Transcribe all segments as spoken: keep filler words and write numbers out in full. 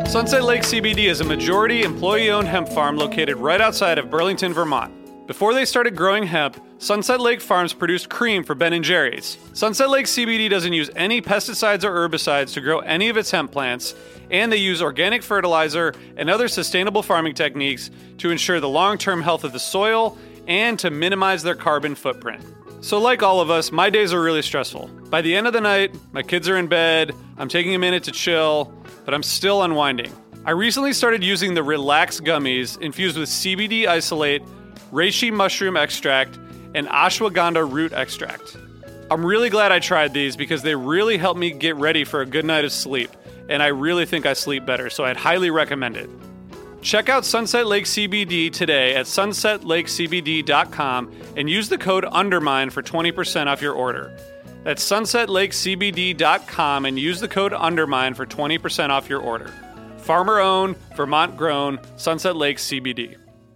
Sunset Lake C B D is a majority employee-owned hemp farm located right outside of Burlington, Vermont. Before they started growing hemp, Sunset Lake Farms produced cream for Ben and Jerry's. Sunset Lake C B D doesn't use any pesticides or herbicides to grow any of its hemp plants, and they use organic fertilizer and other sustainable farming techniques to ensure the long-term health of the soil and to minimize their carbon footprint. So like all of us, my days are really stressful. By the end of the night, my kids are in bed, I'm taking a minute to chill, but I'm still unwinding. I recently started using the Relax gummies infused with C B D isolate, reishi mushroom extract, and ashwagandha root extract. I'm really glad I tried these because they really helped me get ready for a good night of sleep, and I really think I sleep better, so I'd highly recommend it. Check out Sunset Lake C B D today at sunset lake c b d dot com and use the code UNDERMINE for twenty percent off your order. That's sunset lake c b d dot com and use the code UNDERMINE for twenty percent off your order. Farmer-owned, Vermont-grown, Sunset Lake C B D.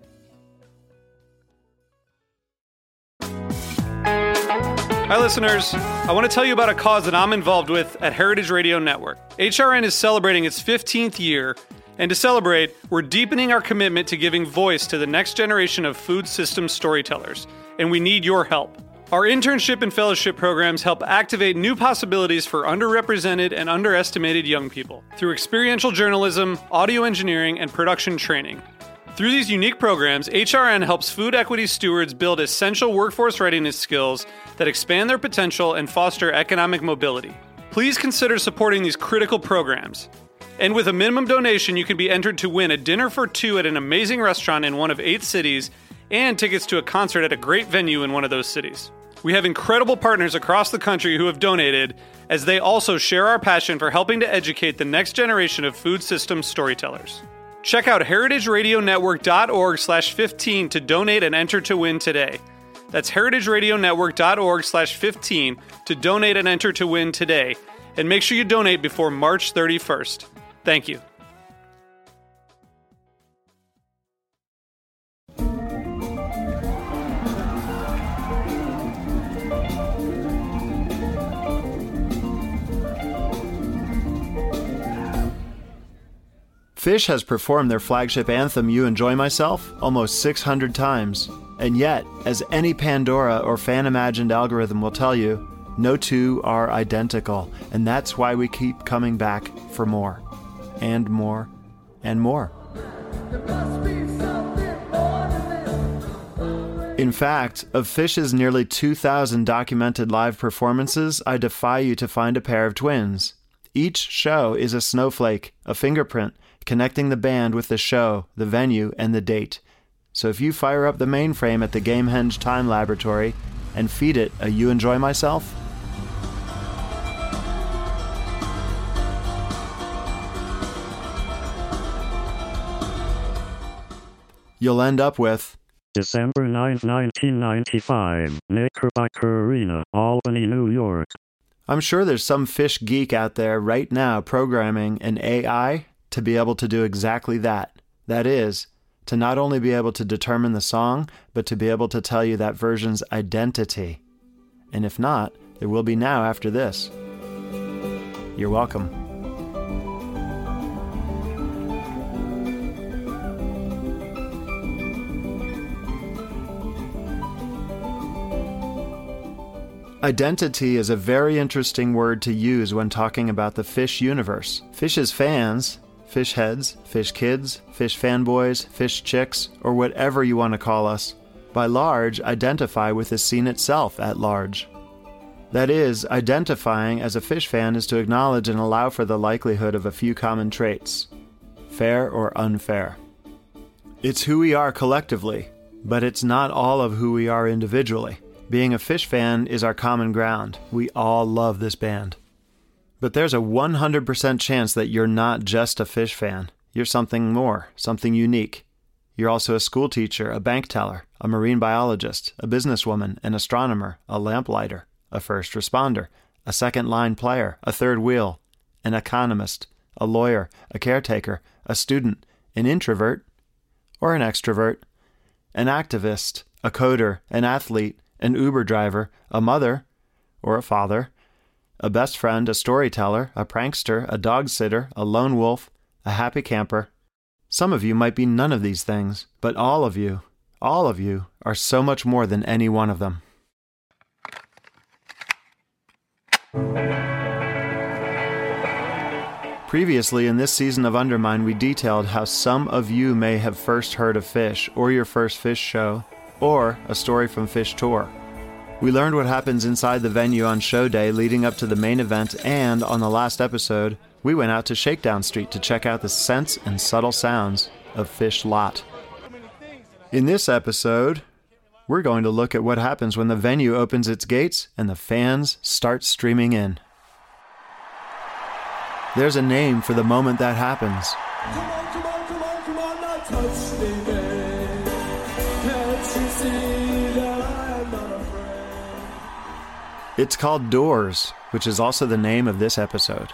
Hi listeners, I want to tell you about a cause that I'm involved with at Heritage Radio Network. H R N is celebrating its fifteenth year, and to celebrate, we're deepening our commitment to giving voice to the next generation of food systems storytellers, and we need your help. Our internship and fellowship programs help activate new possibilities for underrepresented and underestimated young people through experiential journalism, audio engineering, and production training. Through these unique programs, H R N helps food equity stewards build essential workforce readiness skills that expand their potential and foster economic mobility. Please consider supporting these critical programs. And with a minimum donation, you can be entered to win a dinner for two at an amazing restaurant in one of eight cities and tickets to a concert at a great venue in one of those cities. We have incredible partners across the country who have donated, as they also share our passion for helping to educate the next generation of food systems storytellers. Check out heritage radio network dot org slash fifteen to donate and enter to win today. That's heritage radio network dot org slash fifteen to donate and enter to win today. And make sure you donate before March thirty-first. Thank you. Phish has performed their flagship anthem, You Enjoy Myself, almost six hundred times. And yet, as any Pandora or fan-imagined algorithm will tell you, no two are identical, and that's why we keep coming back for more, and more, and more. In fact, of Phish's nearly two thousand documented live performances, I defy you to find a pair of twins. Each show is a snowflake, a fingerprint, connecting the band with the show, the venue, and the date. So if you fire up the mainframe at the Gamehenge Time Laboratory and feed it a You Enjoy Myself, you'll end up with December ninth, nineteen ninety-five, Knickerbocker Arena, Albany, New York. I'm sure there's some Phish geek out there right now programming an A I to be able to do exactly that. That is, to not only be able to determine the song, but to be able to tell you that version's identity. And if not, there will be now after this. You're welcome. Identity is a very interesting word to use when talking about the Phish universe. Phish's fans, Phish heads, Phish kids, Phish fanboys, Phish chicks, or whatever you want to call us, by large identify with the scene itself at large. That is, identifying as a Phish fan is to acknowledge and allow for the likelihood of a few common traits, fair or unfair. It's who we are collectively, but it's not all of who we are individually. Being a Phish fan is our common ground. We all love this band. But there's a one hundred percent chance that you're not just a Phish fan. You're something more, something unique. You're also a school teacher, a bank teller, a marine biologist, a businesswoman, an astronomer, a lamplighter, a first responder, a second-line player, a third wheel, an economist, a lawyer, a caretaker, a student, an introvert, or an extrovert, an activist, a coder, an athlete, an Uber driver, a mother, or a father, a best friend, a storyteller, a prankster, a dog sitter, a lone wolf, a happy camper. Some of you might be none of these things, but all of you, all of you, are so much more than any one of them. Previously in this season of Undermine, we detailed how some of you may have first heard of Phish, or your first Phish show, or a story from Phish Tour. We learned what happens inside the venue on show day leading up to the main event, and on the last episode, we went out to Shakedown Street to check out the scents and subtle sounds of Phish Lot. In this episode, we're going to look at what happens when the venue opens its gates and the fans start streaming in. There's a name for the moment that happens. Come on, come on, come on, come on, now touch me, babe. Can't you see that I am not afraid? It's called Doors, which is also the name of this episode.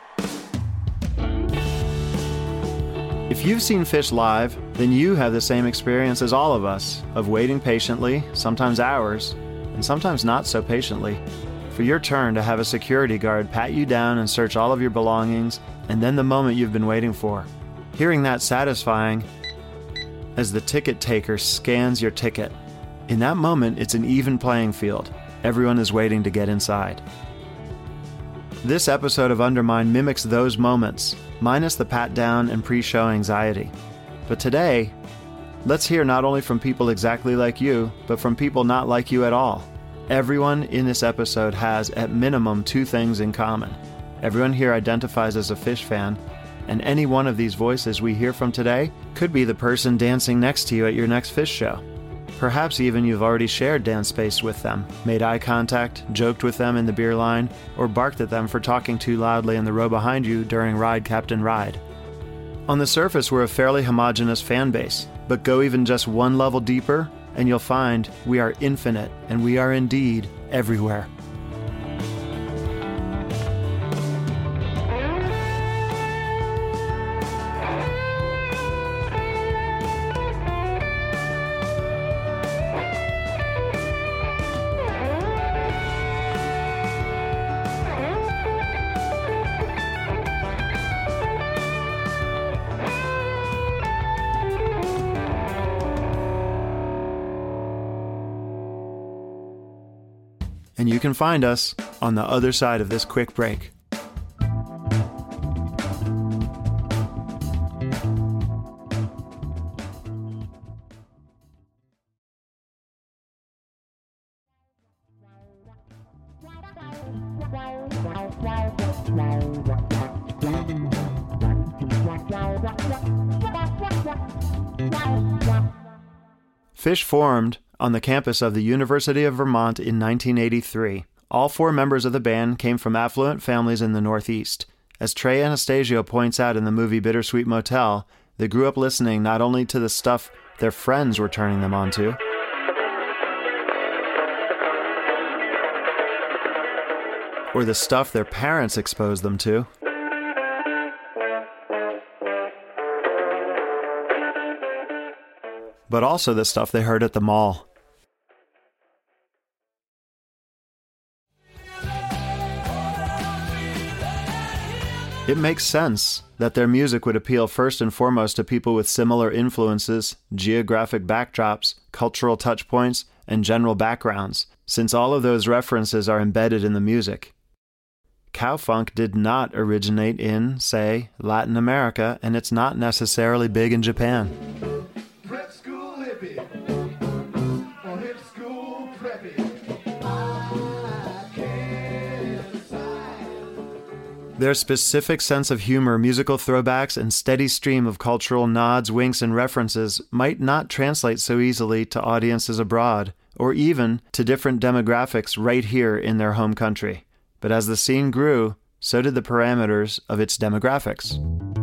If you've seen Phish live, then you have the same experience as all of us, of waiting patiently, sometimes hours, and sometimes not so patiently, for your turn to have a security guard pat you down and search all of your belongings, and then the moment you've been waiting for. Hearing that satisfying as the ticket taker scans your ticket. In that moment, it's an even playing field. Everyone is waiting to get inside. This episode of Undermine mimics those moments, minus the pat down and pre-show anxiety. But today, let's hear not only from people exactly like you, but from people not like you at all. Everyone in this episode has, at minimum, two things in common. Everyone here identifies as a Phish fan, and any one of these voices we hear from today could be the person dancing next to you at your next Phish show. Perhaps even you've already shared dance space with them, made eye contact, joked with them in the beer line, or barked at them for talking too loudly in the row behind you during Ride Captain Ride. On the surface, we're a fairly homogeneous fan base, but go even just one level deeper, and you'll find we are infinite, and we are indeed everywhere. And you can find us on the other side of this quick break. Phish formed on the campus of the University of Vermont in nineteen eighty-three. All four members of the band came from affluent families in the Northeast. As Trey Anastasio points out in the movie Bittersweet Motel, they grew up listening not only to the stuff their friends were turning them onto, or the stuff their parents exposed them to, but also the stuff they heard at the mall. It makes sense that their music would appeal first and foremost to people with similar influences, geographic backdrops, cultural touchpoints, and general backgrounds, since all of those references are embedded in the music. Cowfunk did not originate in, say, Latin America, and it's not necessarily big in Japan. Prep school hippie, or hip school preppy. Their specific sense of humor, musical throwbacks, and steady stream of cultural nods, winks, and references might not translate so easily to audiences abroad, or even to different demographics right here in their home country. But as the scene grew, so did the parameters of its demographics.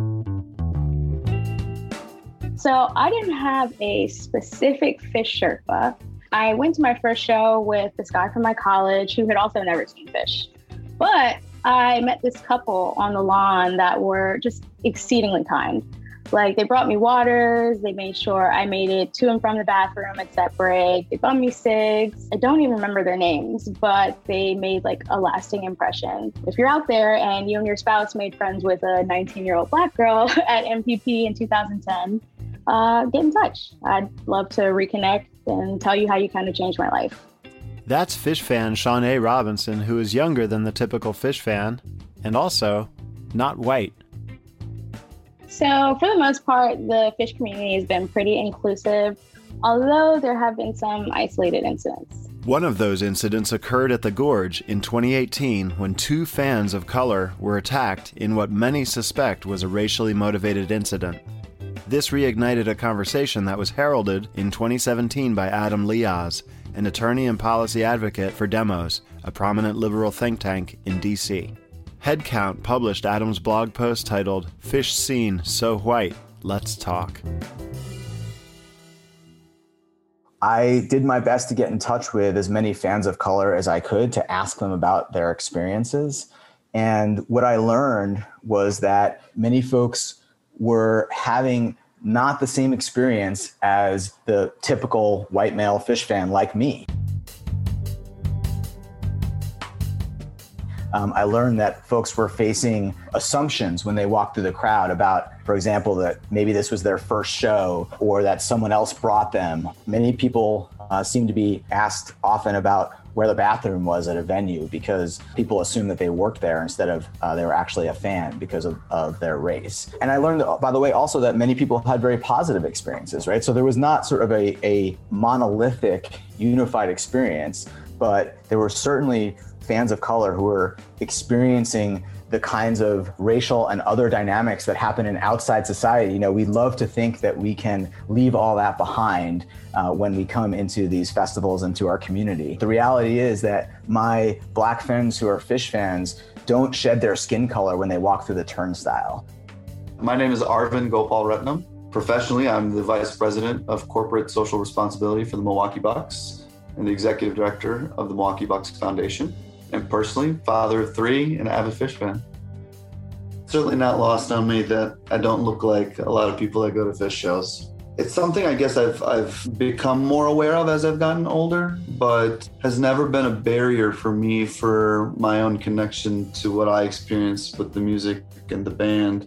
So I didn't have a specific Phish Sherpa. I went to my first show with this guy from my college who had also never seen Phish. But I met this couple on the lawn that were just exceedingly kind. Like, they brought me waters. They made sure I made it to and from the bathroom at set break. They bought me cigs. I don't even remember their names, but they made like a lasting impression. If you're out there and you and your spouse made friends with a nineteen-year-old Black girl at M P P in two thousand ten, uh, get in touch. I'd love to reconnect and tell you how you kind of changed my life. That's Phish fan Shawnee Robinson, who is younger than the typical Phish fan, and also not white. So for the most part, the Phish community has been pretty inclusive, although there have been some isolated incidents. One of those incidents occurred at the Gorge in twenty eighteen when two fans of color were attacked in what many suspect was a racially motivated incident. This reignited a conversation that was heralded in twenty seventeen by Adam Leoz, an attorney and policy advocate for Demos, a prominent liberal think tank in D C Headcount published Adam's blog post titled, "Phish Scene So White, Let's Talk." I did my best to get in touch with as many fans of color as I could to ask them about their experiences. And what I learned was that many folks were having not the same experience as the typical white male Phish fan like me. Um, I learned that folks were facing assumptions when they walked through the crowd about, for example, that maybe this was their first show or that someone else brought them. Many people uh, seem to be asked often about where the bathroom was at a venue because people assume that they worked there instead of uh, they were actually a fan because of, of their race. And I learned, by the way, also that many people had very positive experiences, right? So there was not sort of a, a monolithic, unified experience, but there were certainly fans of color who were experiencing the kinds of racial and other dynamics that happen in outside society. You know, we love to think that we can leave all that behind uh, when we come into these festivals and to our community. The reality is that my Black friends who are Phish fans don't shed their skin color when they walk through the turnstile. My name is Arvind Gopal Ratnam. Professionally, I'm the Vice President of Corporate Social Responsibility for the Milwaukee Bucks and the Executive Director of the Milwaukee Bucks Foundation. And personally, father of three and avid Phish fan. Certainly not lost on me that I don't look like a lot of people that go to Phish shows. It's something I guess I've I've become more aware of as I've gotten older, but has never been a barrier for me for my own connection to what I experienced with the music and the band.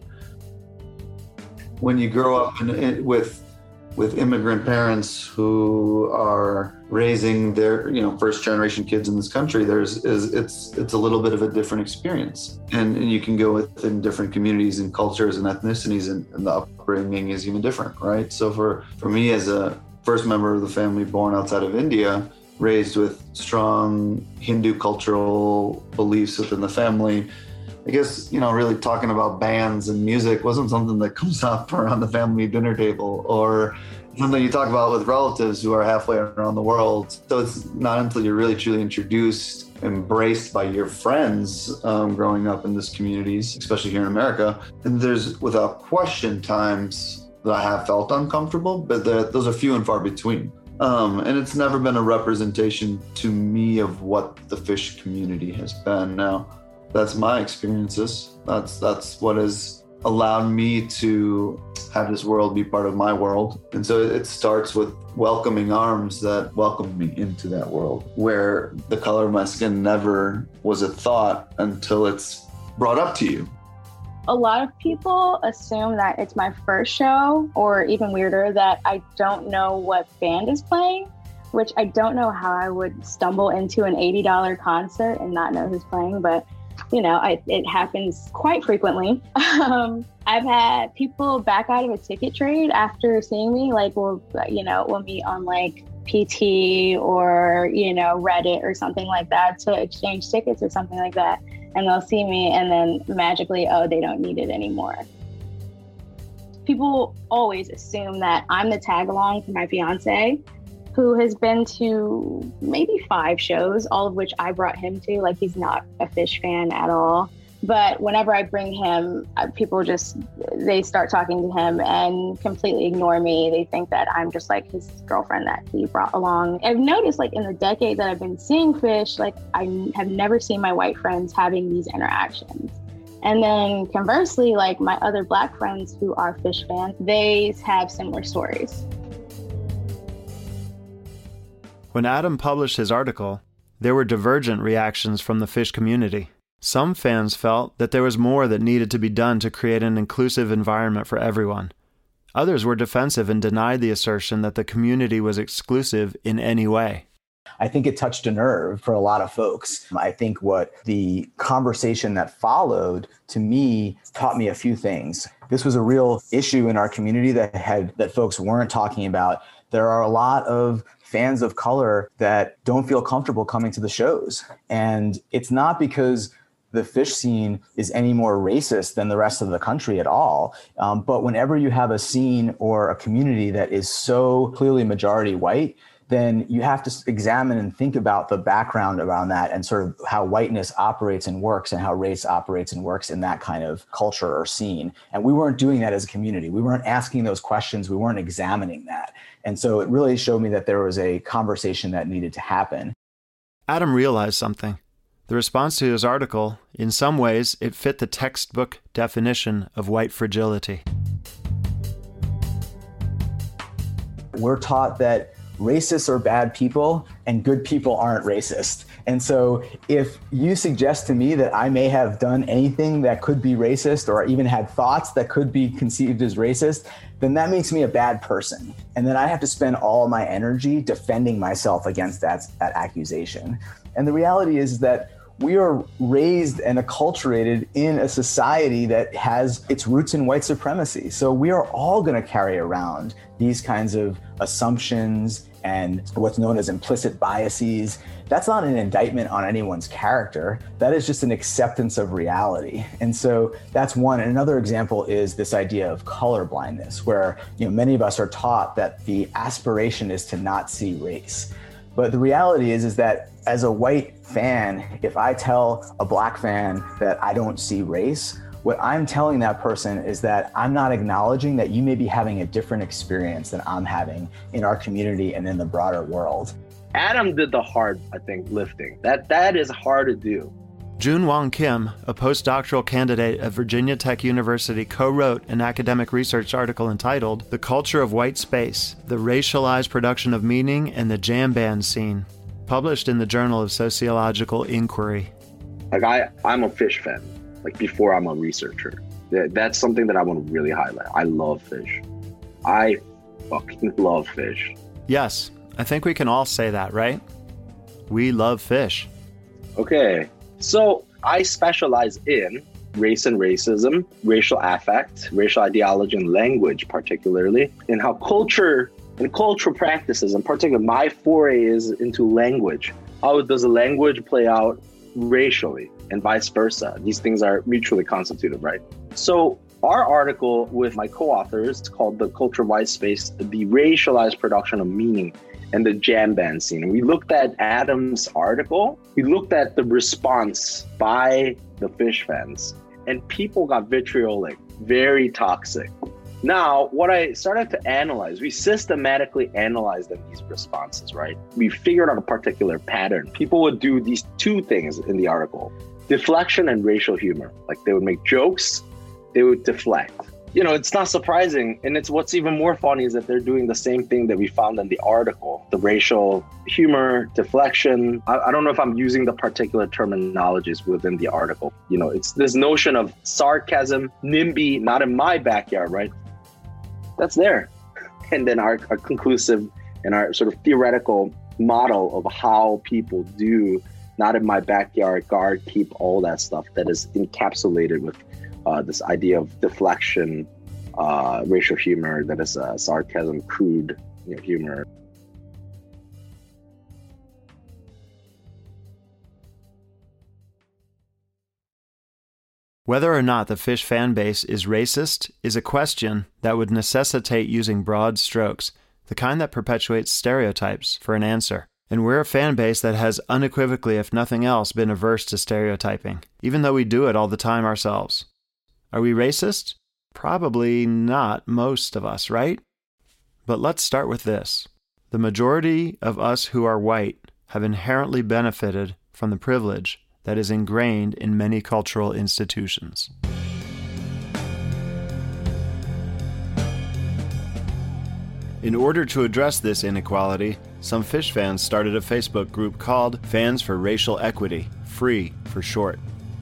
When you grow up in, in, with with immigrant parents who are raising their, you know, first generation kids in this country, there's is it's it's a little bit of a different experience. And, and you can go within different communities and cultures and ethnicities, and, and the upbringing is even different, right? So for, for me as a first member of the family born outside of India, raised with strong Hindu cultural beliefs within the family, I guess, you know, really talking about bands and music wasn't something that comes up around the family dinner table or something you talk about with relatives who are halfway around the world. So it's not until you're really truly introduced, embraced by your friends um, growing up in this communities, especially here in America. And there's, without question, times that I have felt uncomfortable, but those are few and far between. Um, and it's never been a representation to me of what the Phish community has been. Now, that's my experiences. That's that's what has allowed me to have this world be part of my world. And so it starts with welcoming arms that welcomed me into that world, where the color of my skin never was a thought until it's brought up to you. A lot of people assume that it's my first show, or even weirder, that I don't know what band is playing, which I don't know how I would stumble into an eighty dollars concert and not know who's playing, but you know, I, it happens quite frequently. Um, I've had people back out of a ticket trade after seeing me, like, we'll, you know, we'll meet on like P T or, you know, Reddit or something like that to exchange tickets or something like that. And they'll see me and then magically, oh, they don't need it anymore. People always assume that I'm the tag along for my fiance, who has been to maybe five shows, all of which I brought him to. Like, he's not a Phish fan at all. But whenever I bring him, people just, they start talking to him and completely ignore me. They think that I'm just like his girlfriend that he brought along. I've noticed, like, in the decade that I've been seeing Phish, like, I have never seen my white friends having these interactions. And then conversely, like my other Black friends who are fish fans, they have similar stories. When Adam published his article, there were divergent reactions from the fish community. Some fans felt that there was more that needed to be done to create an inclusive environment for everyone. Others were defensive and denied the assertion that the community was exclusive in any way. I think it touched a nerve for a lot of folks. I think what the conversation that followed, to me, taught me a few things. This was a real issue in our community that had that folks weren't talking about. There are a lot of fans of color that don't feel comfortable coming to the shows. And it's not because the fish scene is any more racist than the rest of the country at all. Um, but whenever you have a scene or a community that is so clearly majority white, then you have to examine and think about the background around that and sort of how whiteness operates and works and how race operates and works in that kind of culture or scene. And we weren't doing that as a community. We weren't asking those questions. We weren't examining that. And so it really showed me that there was a conversation that needed to happen. Adam realized something. The response to his article, in some ways, it fit the textbook definition of white fragility. We're taught that racists are bad people and good people aren't racist. And so if you suggest to me that I may have done anything that could be racist or even had thoughts that could be conceived as racist, then that makes me a bad person. And then I have to spend all my energy defending myself against that, that accusation. And the reality is that we are raised and acculturated in a society that has its roots in white supremacy. So we are all going to carry around these kinds of assumptions and what's known as implicit biases. That's not an indictment on anyone's character. That is just an acceptance of reality. And so that's one. And another example is this idea of color blindness, where, you know, many of us are taught that the aspiration is to not see race. But the reality is, is that as a white fan, if I tell a Black fan that I don't see race, what I'm telling that person is that I'm not acknowledging that you may be having a different experience than I'm having in our community and in the broader world. Adam did the hard, I think, lifting. That that is hard to do. Jun Wong Kim, a postdoctoral candidate at Virginia Tech University, co-wrote an academic research article entitled The Culture of White Space, the Racialized Production of Meaning and the Jam Band Scene, published in the Journal of Sociological Inquiry. Like I, I'm a fish fan, like before I'm a researcher. That's something that I want to really highlight. I love fish. I fucking love fish. Yes, I think we can all say that, right? We love fish. Okay. So I specialize in race and racism, racial affect, racial ideology, and language, particularly, and how culture and cultural practices, and particularly my foray is into language. How does a language play out racially and vice versa? These things are mutually constitutive, right? So our article with my co-authors, it's called The Culture of White Space, the Racialized Production of Meaning and the Jam Band Scene. And we looked at Adam's article. We looked at the response by the fish fans, and people got vitriolic, very toxic. Now, what I started to analyze, we systematically analyzed them, these responses, right? We figured out a particular pattern. People would do these two things in the article: deflection and racial humor. Like they would make jokes, they would deflect. You know, it's not surprising. And it's what's even more funny is that they're doing the same thing that we found in the article, the racial humor, deflection. I, I don't know if I'm using the particular terminologies within the article. You know, it's this notion of sarcasm, NIMBY, not in my backyard, right? That's there. And then our, our conclusive and our sort of theoretical model of how people do not in my backyard, guard, keep, all that stuff that is encapsulated with Uh, this idea of deflection, uh, racial humor, that is uh, sarcasm, crude you know, humor. Whether or not the fish fan base is racist is a question that would necessitate using broad strokes, the kind that perpetuates stereotypes, for an answer. And we're a fan base that has unequivocally, if nothing else, been averse to stereotyping, even though we do it all the time ourselves. Are we racist? Probably not most of us, right? But let's start with this. The majority of us who are white have inherently benefited from the privilege that is ingrained in many cultural institutions. In order to address this inequality, some fish fans started a Facebook group called Fans for Racial Equity, FREE for short.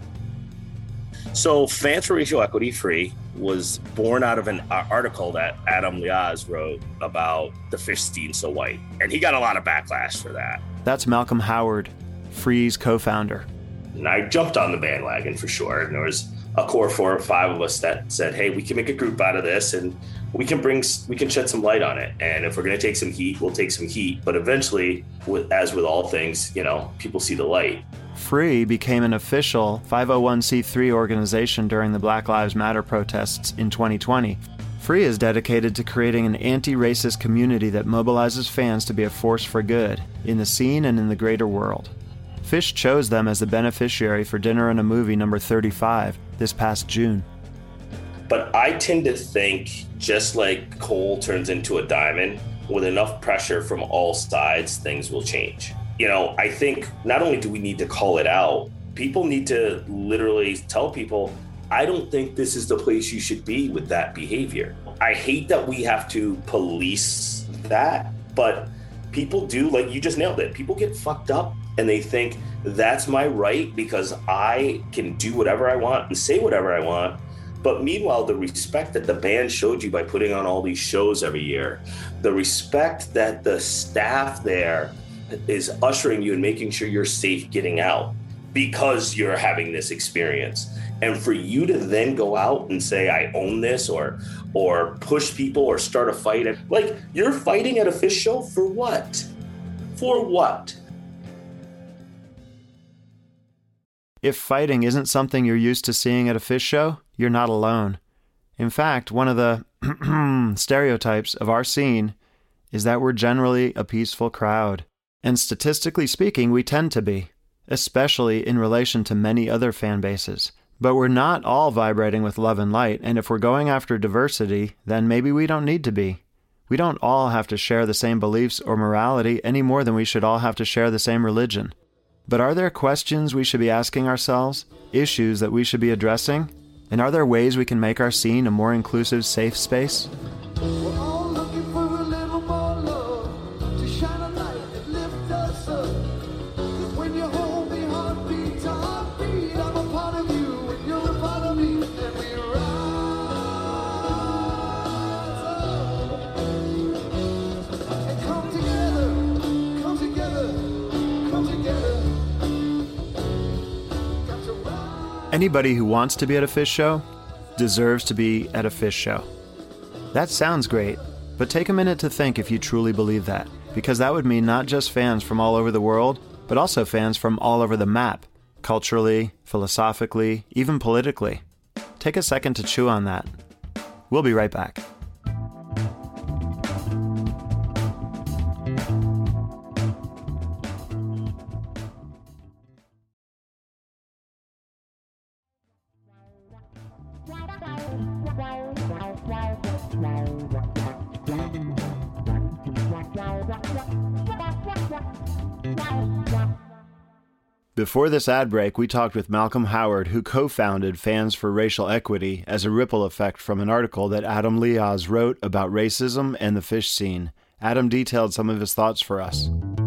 So Fans for Racial Equity, FREE, was born out of an article that Adam Liaz wrote about the fish seen so white. And he got a lot of backlash for that. That's Malcolm Howard, FREE's co-founder. And I jumped on the bandwagon for sure. And there was a core four or five of us that said, hey, we can make a group out of this and we can bring, we can shed some light on it. And if we're going to take some heat, we'll take some heat. But eventually, with, as with all things, you know, people see the light. FREE became an official five oh one c three organization during the Black Lives Matter protests in twenty twenty. FREE is dedicated to creating an anti-racist community that mobilizes fans to be a force for good in the scene and in the greater world. Fish chose them as the beneficiary for Dinner and a Movie number thirty-five this past June. But I tend to think, just like coal turns into a diamond, with enough pressure from all sides, things will change. You know, I think not only do we need to call it out, people need to literally tell people, I don't think this is the place you should be with that behavior. I hate that we have to police that, but people do, like you just nailed it. People get fucked up and they think that's my right because I can do whatever I want and say whatever I want. But meanwhile, the respect that the band showed you by putting on all these shows every year, the respect that the staff there is ushering you and making sure you're safe getting out because you're having this experience. And for you to then go out and say, I own this, or or push people or start a fight. Like, you're fighting at a fish show for what? For what? If fighting isn't something you're used to seeing at a fish show, you're not alone. In fact, one of the stereotypes of our scene is that we're generally a peaceful crowd. And statistically speaking, we tend to be, especially in relation to many other fan bases. But we're not all vibrating with love and light, and if we're going after diversity, then maybe we don't need to be. We don't all have to share the same beliefs or morality any more than we should all have to share the same religion. But are there questions we should be asking ourselves, issues that we should be addressing? And are there ways we can make our scene a more inclusive, safe space? We're all looking for a little more love to shine a light that lift us up. 'Cause when you hold me heartbeat to heartbeat, I'm a part of you and you're a part of me, and we rise up and come together, come together, come together. Got to rise. Anybody who wants to be at a fish show deserves to be at a fish show. That sounds great, but take a minute to think if you truly believe that, because that would mean not just fans from all over the world, but also fans from all over the map, culturally, philosophically, even politically. Take a second to chew on that. We'll be right back. Before this ad break, we talked with Malcolm Howard, who co-founded Fans for Racial Equity as a ripple effect from an article that Adam Liaz wrote about racism and the fish scene. Adam detailed some of his thoughts for us.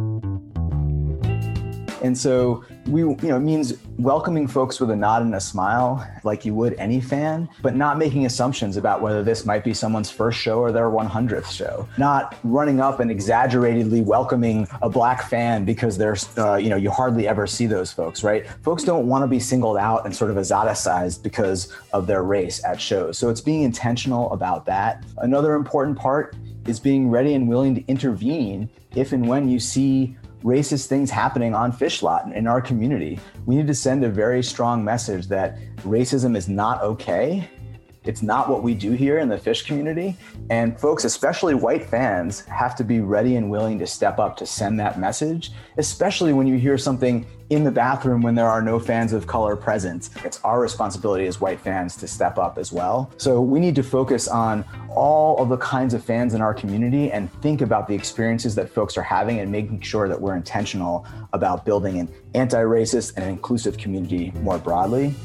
And so we, you know, it means welcoming folks with a nod and a smile, like you would any fan, but not making assumptions about whether this might be someone's first show or their one hundredth show. Not running up and exaggeratedly welcoming a black fan because there's, uh, you know, you hardly ever see those folks, right? Folks don't want to be singled out and sort of exoticized because of their race at shows. So it's being intentional about that. Another important part is being ready and willing to intervene if and when you see racist things happening on Fish Lot in our community. We need to send a very strong message that racism is not okay, It's not what we do here in the fish community. And folks, especially white fans, have to be ready and willing to step up to send that message, especially when you hear something in the bathroom when there are no fans of color present. It's our responsibility as white fans to step up as well. So we need to focus on all of the kinds of fans in our community and think about the experiences that folks are having and making sure that we're intentional about building an anti-racist and inclusive community more broadly.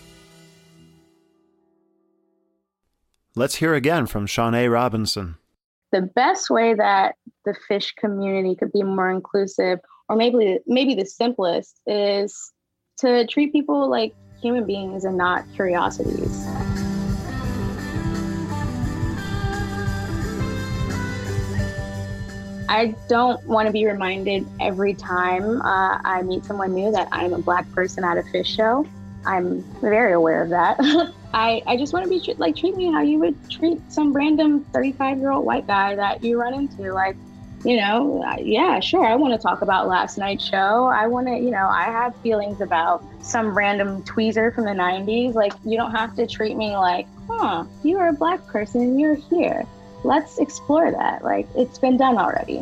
Let's hear again from Shawnee Robinson. The best way that the fish community could be more inclusive, or maybe maybe the simplest, is to treat people like human beings and not curiosities. I don't want to be reminded every time uh, I meet someone new that I'm a Black person at a fish show. I'm very aware of that. I, I just want to be like, treat me how you would treat some random thirty-five-year-old white guy that you run into. Like, you know, yeah, sure, I want to talk about last night's show. I want to, you know, I have feelings about some random tweezer from the nineties. Like, you don't have to treat me like, huh, you are a Black person and you're here. Let's explore that. Like, it's been done already.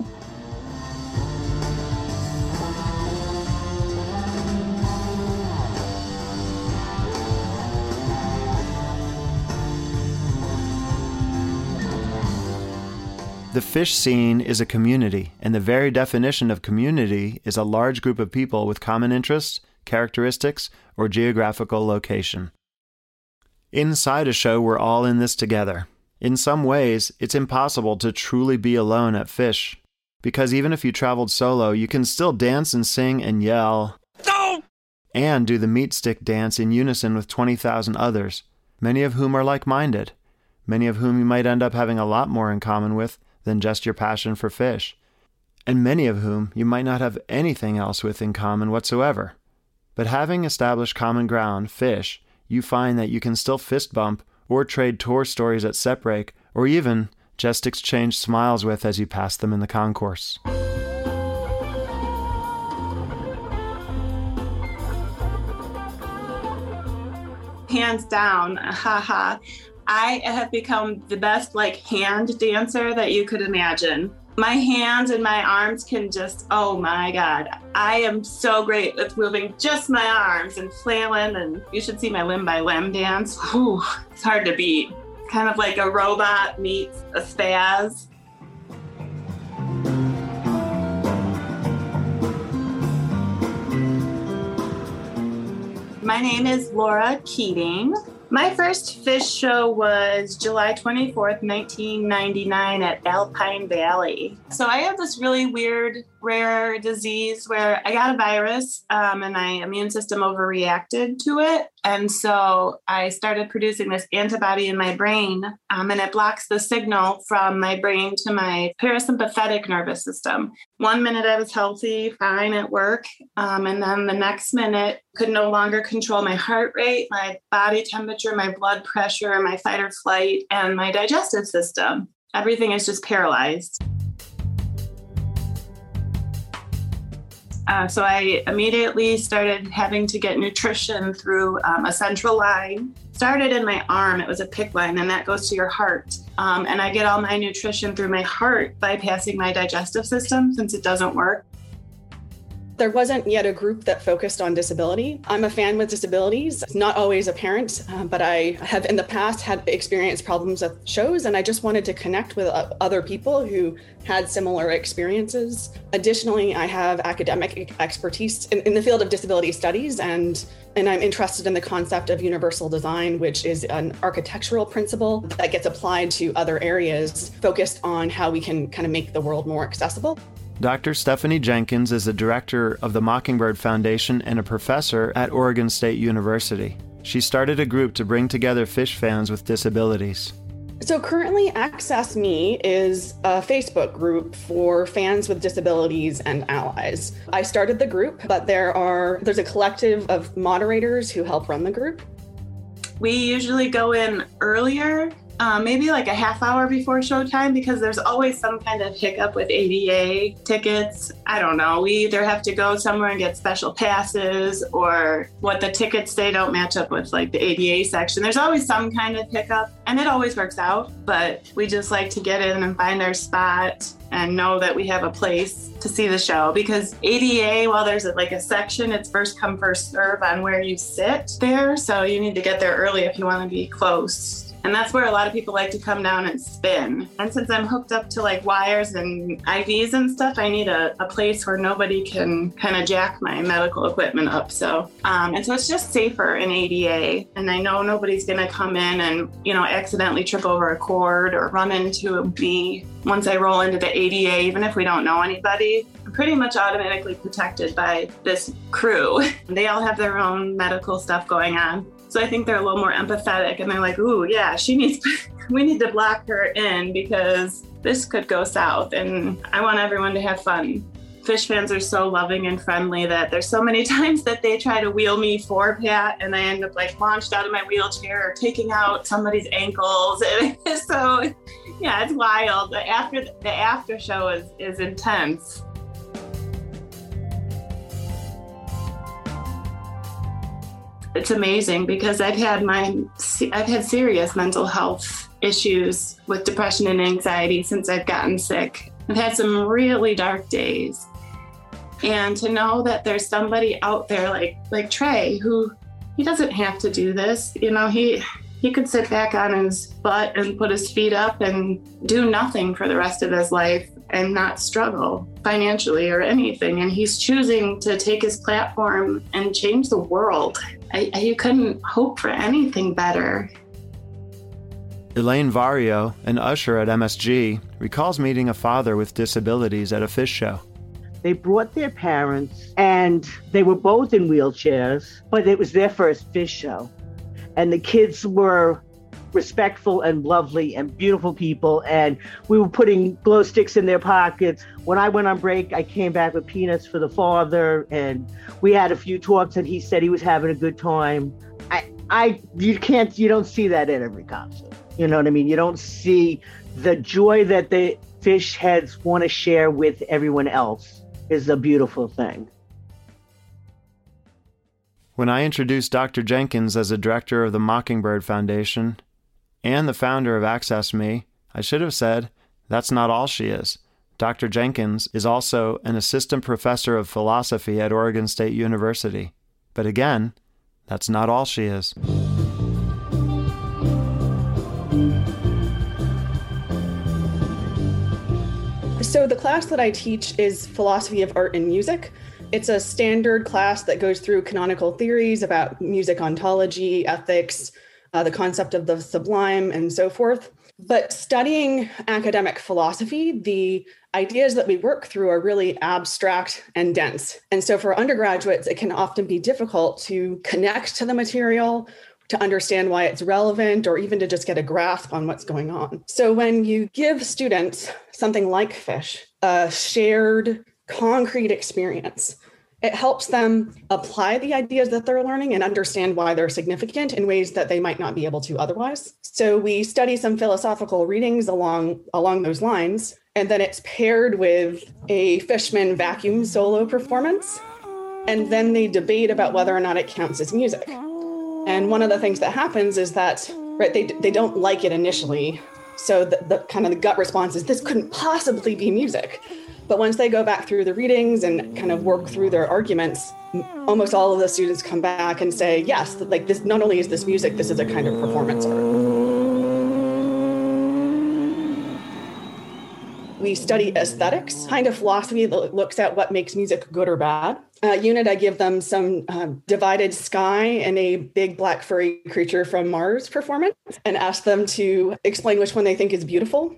The fish scene is a community, and the very definition of community is a large group of people with common interests, characteristics, or geographical location. Inside a show, we're all in this together. In some ways, it's impossible to truly be alone at Fish, because even if you traveled solo, you can still dance and sing and yell, no! And do the meat stick dance in unison with twenty thousand others, many of whom are like-minded, many of whom you might end up having a lot more in common with than just your passion for fish, and many of whom you might not have anything else with in common whatsoever. But having established common ground, fish, you find that you can still fist bump or trade tour stories at set break, or even just exchange smiles with as you pass them in the concourse. Hands down, haha. I have become the best like hand dancer that you could imagine. My hands and my arms can just, oh my God. I am so great at moving just my arms and flailing, and you should see my limb by limb dance. Whew, it's hard to beat. Kind of like a robot meets a spaz. My name is Laura Keating. My first fish show was July twenty-fourth, nineteen ninety-nine at Alpine Valley. So I have this really weird, rare disease where I got a virus um, and my immune system overreacted to it. And so I started producing this antibody in my brain, um, and it blocks the signal from my brain to my parasympathetic nervous system. One minute I was healthy, fine at work. Um, and then the next minute could no longer control my heart rate, my body temperature, my blood pressure, my fight or flight, and my digestive system. Everything is just paralyzed. Uh, so I immediately started having to get nutrition through um, a central line. Started in my arm, it was a PICC line, and that goes to your heart. Um, and I get all my nutrition through my heart, bypassing my digestive system since it doesn't work. There wasn't yet a group that focused on disability. I'm a fan with disabilities. It's not always apparent, uh, but I have in the past had experienced problems at shows, and I just wanted to connect with uh, other people who had similar experiences. Additionally, I have academic expertise in, in the field of disability studies, and, and I'm interested in the concept of universal design, which is an architectural principle that gets applied to other areas, focused on how we can kind of make the world more accessible. Doctor Stephanie Jenkins is the director of the Mockingbird Foundation and a professor at Oregon State University. She started a group to bring together fish fans with disabilities. So currently, Access Me is a Facebook group for fans with disabilities and allies. I started the group, but there are there's a collective of moderators who help run the group. We usually go in earlier uh, maybe like a half hour before showtime, because there's always some kind of hiccup with A D A tickets. I don't know. We either have to go somewhere and get special passes, or what the tickets say don't match up with like the A D A section. There's always some kind of hiccup, and it always works out, but we just like to get in and find our spot and know that we have a place to see the show, because A D A, while there's like a section, it's first come, first serve on where you sit there. So you need to get there early if you want to be close. And that's where a lot of people like to come down and spin. And since I'm hooked up to like wires and I Vs and stuff, I need a, a place where nobody can kind of jack my medical equipment up. So, um, and so it's just safer in A D A. And I know nobody's gonna come in and, you know, accidentally trip over a cord or run into me once I roll into the A D A, even if we don't know anybody. I'm pretty much automatically protected by this crew. They all have their own medical stuff going on. So I think they're a little more empathetic, and they're like, ooh, yeah, she needs, we need to block her in because this could go south, and I want everyone to have fun. Phish fans are so loving and friendly that there's so many times that they try to wheel me for Pat, and I end up like launched out of my wheelchair or taking out somebody's ankles. And so, yeah, it's wild. The after the after show is, is intense. It's amazing because I've had my I've had serious mental health issues with depression and anxiety since I've gotten sick. I've had some really dark days. And to know that there's somebody out there like like Trey, who he doesn't have to do this. You know, he he could sit back on his butt and put his feet up and do nothing for the rest of his life and not struggle financially or anything. And he's choosing to take his platform and change the world. I, I, you couldn't hope for anything better. Elaine Vario, an usher at M S G, recalls meeting a father with disabilities at a Phish show. They brought their parents, and they were both in wheelchairs, but it was their first Phish show. And the kids were respectful and lovely and beautiful people, and we were putting glow sticks in their pockets. When I went on break, I came back with peanuts for the father, and we had a few talks, and he said he was having a good time. I, I, you can't, you don't see that at every concert. You know what I mean? You don't see the joy that the Phish heads want to share with everyone else is a beautiful thing. When I introduced Doctor Jenkins as a director of the Mockingbird Foundation and the founder of Access Me, I should have said, that's not all she is. Doctor Jenkins is also an assistant professor of philosophy at Oregon State University. But again, that's not all she is. So the class that I teach is Philosophy of Art and Music. It's a standard class that goes through canonical theories about music ontology, ethics, uh, the concept of the sublime, and so forth. But studying academic philosophy, the ideas that we work through are really abstract and dense. And so for undergraduates, it can often be difficult to connect to the material, to understand why it's relevant, or even to just get a grasp on what's going on. So when you give students something like Phish, a shared concrete experience, it helps them apply the ideas that they're learning and understand why they're significant in ways that they might not be able to otherwise. So we study some philosophical readings along, along those lines, and then it's paired with a Fishman vacuum solo performance, and then they debate about whether or not it counts as music. And one of the things that happens is that, right, they they don't like it initially. So the, the kind of the gut response is, this couldn't possibly be music. But once they go back through the readings and kind of work through their arguments, almost all of the students come back and say, yes, like this, not only is this music, this is a kind of performance art. We study aesthetics, kind of philosophy that looks at what makes music good or bad. Uh, unit, I give them some uh, Divided Sky and a big black furry creature from Mars performance and ask them to explain which one they think is beautiful.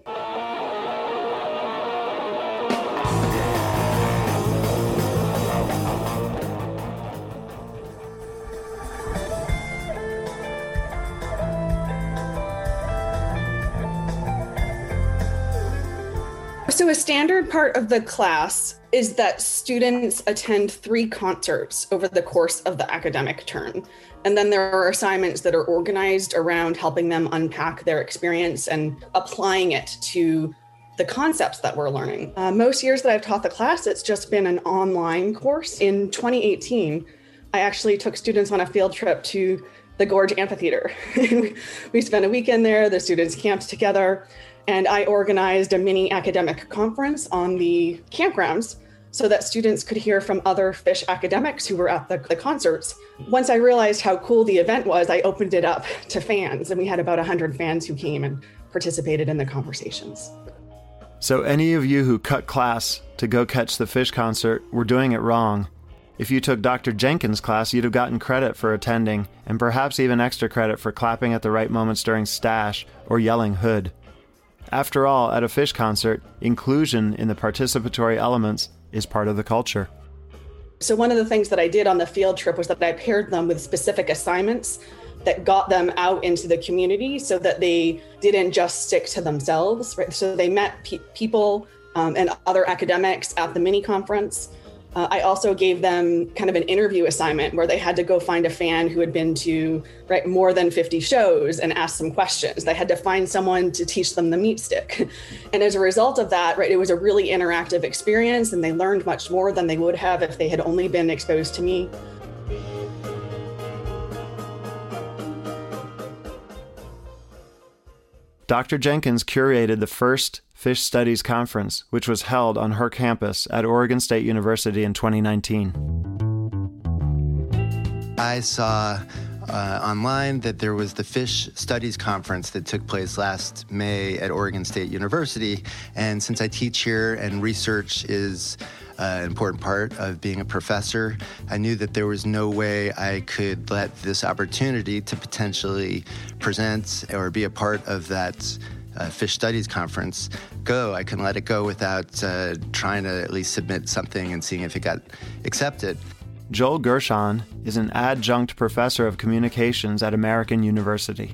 So a standard part of the class is that students attend three concerts over the course of the academic term. And then there are assignments that are organized around helping them unpack their experience and applying it to the concepts that we're learning. Uh, most years that I've taught the class, it's just been an online course. In twenty eighteen, I actually took students on a field trip to the Gorge Amphitheater. We spent a weekend there, the students camped together, and I organized a mini academic conference on the campgrounds so that students could hear from other fish academics who were at the, the concerts. Once I realized how cool the event was, I opened it up to fans, and we had about one hundred fans who came and participated in the conversations. So any of you who cut class to go catch the Fish concert were doing it wrong. If you took Doctor Jenkins' class, you'd have gotten credit for attending, and perhaps even extra credit for clapping at the right moments during Stash or yelling Hood. After all, at a Fish concert, inclusion in the participatory elements is part of the culture. So one of the things that I did on the field trip was that I paired them with specific assignments that got them out into the community so that they didn't just stick to themselves, right? So they met pe- people um, and other academics at the mini conference. Uh, I also gave them kind of an interview assignment where they had to go find a fan who had been to right, more than fifty shows and ask some questions. They had to find someone to teach them the meat stick. And as a result of that, right, it was a really interactive experience, and they learned much more than they would have if they had only been exposed to me. Doctor Jenkins curated the first Fish Studies Conference, which was held on her campus at Oregon State University in twenty nineteen. I saw uh, online that there was the Fish Studies Conference that took place last May at Oregon State University, and since I teach here and research is uh, an important part of being a professor, I knew that there was no way I could let this opportunity to potentially present or be a part of that Uh, Fish Studies Conference go. I couldn't let it go without uh, trying to at least submit something and seeing if it got accepted. Joel Gershon is an adjunct professor of communications at American University.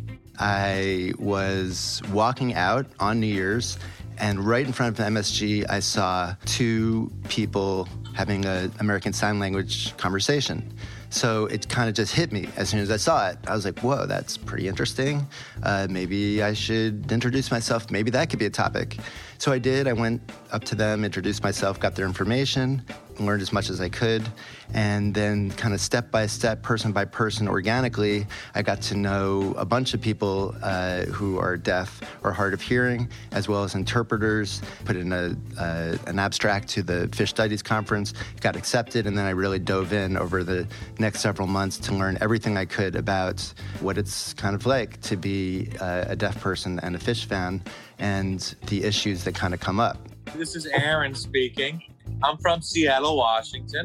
I was walking out on New Year's, and right in front of M S G, I saw two people having an American Sign Language conversation. So it kind of just hit me as soon as I saw it. I was like, whoa, that's pretty interesting. Uh, maybe I should introduce myself. Maybe that could be a topic. So I did. I went up to them, introduced myself, got their information, learned as much as I could, and then kind of step by step, person by person, organically, I got to know a bunch of people uh, who are deaf or hard of hearing, as well as interpreters, put in a, uh, an abstract to the Fish Studies Conference, got accepted, and then I really dove in over the next several months to learn everything I could about what it's kind of like to be uh, a deaf person and a fish fan, and the issues that kind of come up. This is Aaron speaking. I'm from Seattle, Washington,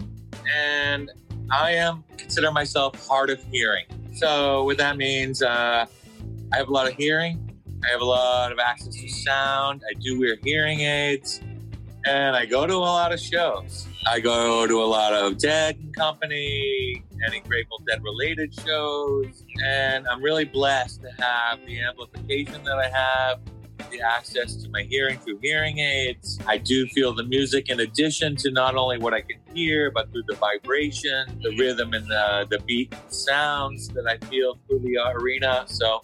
and I am consider myself hard of hearing. So what that means, uh, I have a lot of hearing. I have a lot of access to sound. I do wear hearing aids, and I go to a lot of shows. I go to a lot of Dead and Company, any Grateful Dead related shows, and I'm really blessed to have the amplification that I have, the access to my hearing through hearing aids. I do feel the music in addition to not only what I can hear, but through the vibration, the rhythm, and the, the beat sounds that I feel through the arena. So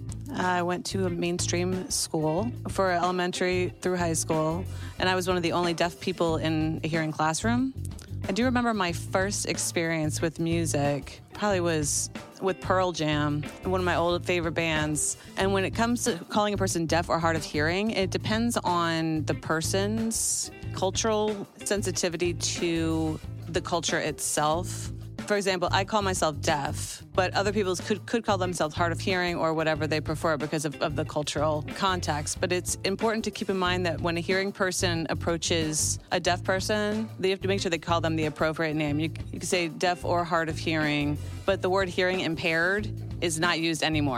I went to a mainstream school for elementary through high school, and I was one of the only deaf people in a hearing classroom. I do remember my first experience with music probably was with Pearl Jam, one of my old favorite bands. And when it comes to calling a person deaf or hard of hearing, it depends on the person's cultural sensitivity to the culture itself. For example, I call myself deaf, but other people could, could call themselves hard of hearing or whatever they prefer because of, of the cultural context. But it's important to keep in mind that when a hearing person approaches a deaf person, they have to make sure they call them the appropriate name. You, you can say deaf or hard of hearing, but the word hearing impaired is not used anymore.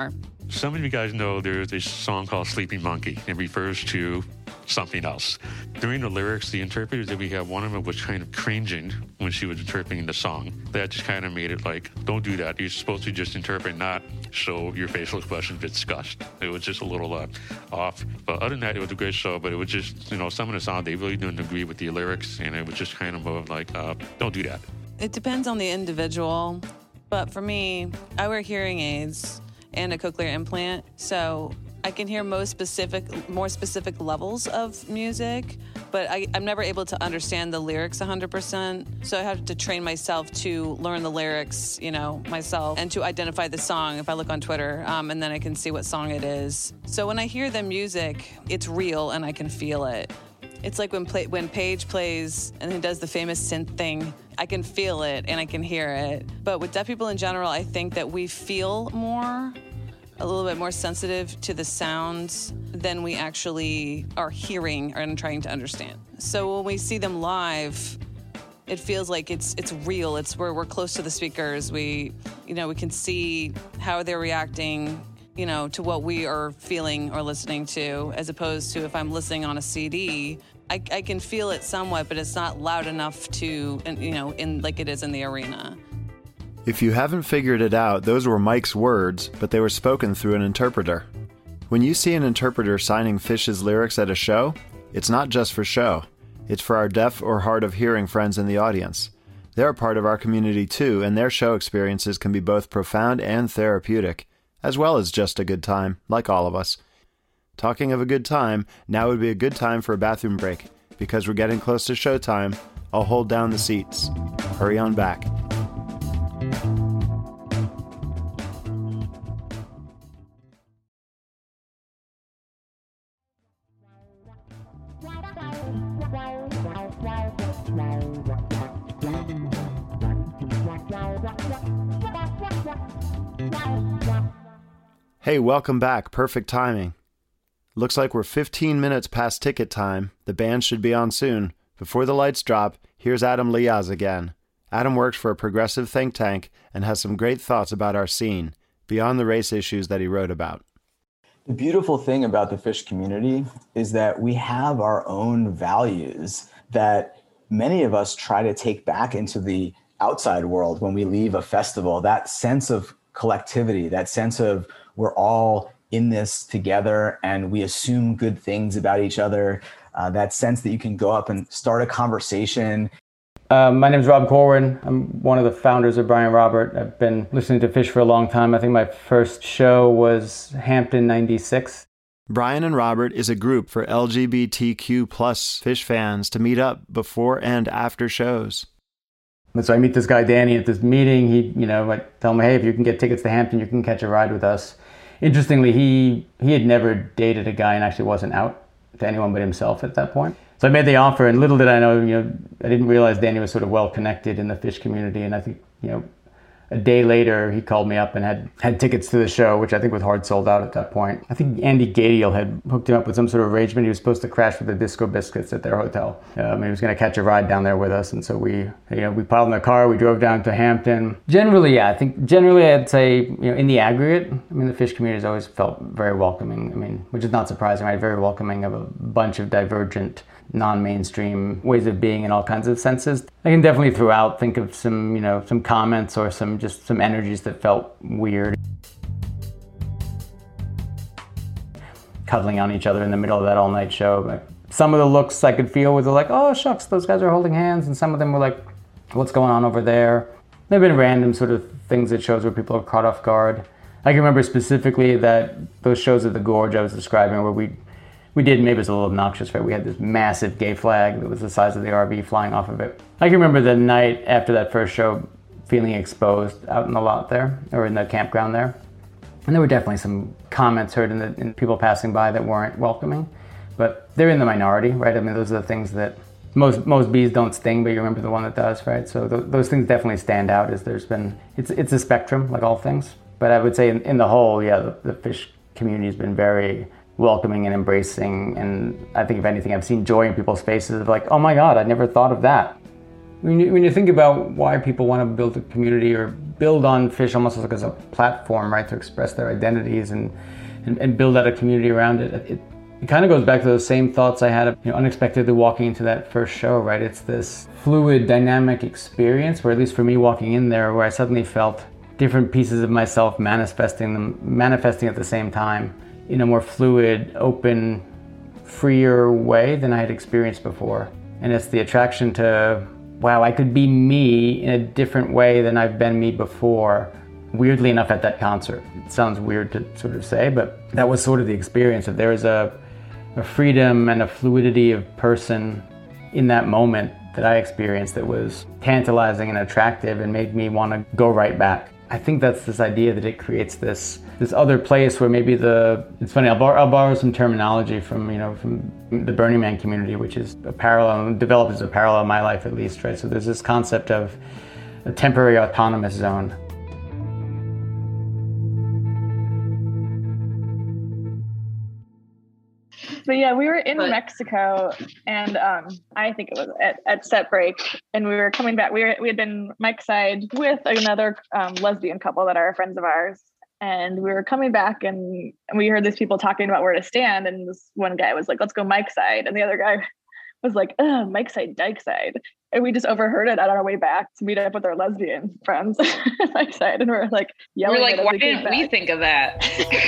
Some of you guys know there's a song called Sleeping Monkey. It refers to something else. During the lyrics, the interpreter that we have, one of them was kind of cringing when she was interpreting the song. That just kind of made it like, don't do that. You're supposed to just interpret, not show your facial expression of disgust. It was just a little uh, off. But other than that, it was a great show. But it was just, you know, some of the songs, they really didn't agree with the lyrics. And it was just kind of like, uh, don't do that. It depends on the individual. But for me, I wear hearing aids and a cochlear implant. So I can hear most specific, more specific levels of music, but I, I'm never able to understand the lyrics one hundred percent. So I have to train myself to learn the lyrics, you know, myself, and to identify the song if I look on Twitter, um, and then I can see what song it is. So when I hear the music, it's real and I can feel it. It's like when play, when Paige plays and he does the famous synth thing, I can feel it and I can hear it. But with deaf people in general, I think that we feel more, a little bit more sensitive to the sounds than we actually are hearing and trying to understand. So when we see them live, it feels like it's it's real. It's where we're close to the speakers. We, you know, we can see how they're reacting, you know, to what we are feeling or listening to, as opposed to if I'm listening on a C D, I, I can feel it somewhat, but it's not loud enough to, you know, in like it is in the arena. If you haven't figured it out, those were Mike's words, but they were spoken through an interpreter. When you see an interpreter signing Phish's lyrics at a show, it's not just for show. It's for our deaf or hard of hearing friends in the audience. They're a part of our community too, and their show experiences can be both profound and therapeutic, as well as just a good time, like all of us. Talking of a good time, now would be a good time for a bathroom break. Because we're getting close to showtime, I'll hold down the seats. Hurry on back. Hey, welcome back. Perfect timing. Looks like we're fifteen minutes past ticket time. The band should be on soon. Before the lights drop, here's Adam Liaz again. Adam works for a progressive think tank and has some great thoughts about our scene, beyond the race issues that he wrote about. The beautiful thing about the Phish community is that we have our own values that many of us try to take back into the outside world when we leave a festival. That sense of collectivity, that sense of we're all in this together and we assume good things about each other, uh, that sense that you can go up and start a conversation. Uh, my name is Rob Corwin. I'm one of the founders of Brian Robert. I've been listening to Phish for a long time. I think my first show was Hampton ninety-six. Brian and Robert is a group for L G B T Q plus Phish fans to meet up before and after shows. And so I meet this guy, Danny, at this meeting. He, you know, I tell him, hey, if you can get tickets to Hampton, you can catch a ride with us. Interestingly, he he had never dated a guy and actually wasn't out to anyone but himself at that point. So I made the offer, and little did I know, you know, I didn't realize Danny was sort of well connected in the Phish community. And I think, you know, a day later, he called me up and had, had tickets to the show, which I think was hard sold out at that point. I think Andy Gadiel had hooked him up with some sort of arrangement. He was supposed to crash with the Disco Biscuits at their hotel. Um, he was going to catch a ride down there with us. And so we, you know, we piled in the car, we drove down to Hampton. Generally, yeah, I think generally I'd say, you know, in the aggregate, I mean, the Phish community has always felt very welcoming. I mean, which is not surprising, right? Very welcoming of a bunch of divergent, non-mainstream ways of being in all kinds of senses. I can definitely throughout think of some, you know, some comments or some just some energies that felt weird. Cuddling on each other in the middle of that all-night show. But some of the looks I could feel were like, oh shucks, those guys are holding hands, and some of them were like, what's going on over there? There have been random sort of things at shows where people are caught off guard. I can remember specifically that those shows at the Gorge I was describing where we We did, maybe it was a little obnoxious, right? We had this massive gay flag that was the size of the R V flying off of it. I can remember the night after that first show feeling exposed out in the lot there, or in the campground there. And there were definitely some comments heard in, the, in people passing by that weren't welcoming, but they're in the minority, right? I mean, those are the things that most most bees don't sting, but you remember the one that does, right? So th- those things definitely stand out as there's been, it's it's a spectrum, like all things. But I would say in, in the whole, yeah, the, the Phish community has been very welcoming and embracing, and I think if anything I've seen joy in people's faces of like, oh my god, I never thought of that. When you, when you think about why people want to build a community or build on Phish almost like as a platform, right, to express their identities and, and, and build out a community around it, it, it kind of goes back to those same thoughts I had of, you know, unexpectedly walking into that first show, right? It's this fluid, dynamic experience, where at least for me walking in there, where I suddenly felt different pieces of myself manifesting them, manifesting at the same time in a more fluid, open, freer way than I had experienced before. And it's the attraction to, wow, I could be me in a different way than I've been me before. Weirdly enough, at that concert. It sounds weird to sort of say, but that was sort of the experience. That there was a, a freedom and a fluidity of person in that moment that I experienced that was tantalizing and attractive and made me want to go right back. I think that's this idea that it creates this this other place where maybe the, it's funny, I'll, bar, I'll borrow some terminology from, you know, from the Burning Man community, which is a parallel, developed as a parallel in my life at least, right? So there's this concept of a temporary autonomous zone. But yeah, we were in Mexico, and um, I think it was at, at Set Break, and we were coming back. We were we had been Mike's side with another um, lesbian couple that are friends of ours, and we were coming back, and we heard these people talking about where to stand, and this one guy was like, "Let's go Mike's side," and the other guy was like, "Ugh, Mike's side, Dyke side," and we just overheard it on our way back to meet up with our lesbian friends at Mike's side, and we we're like yelling. We're like, at why didn't we think of that?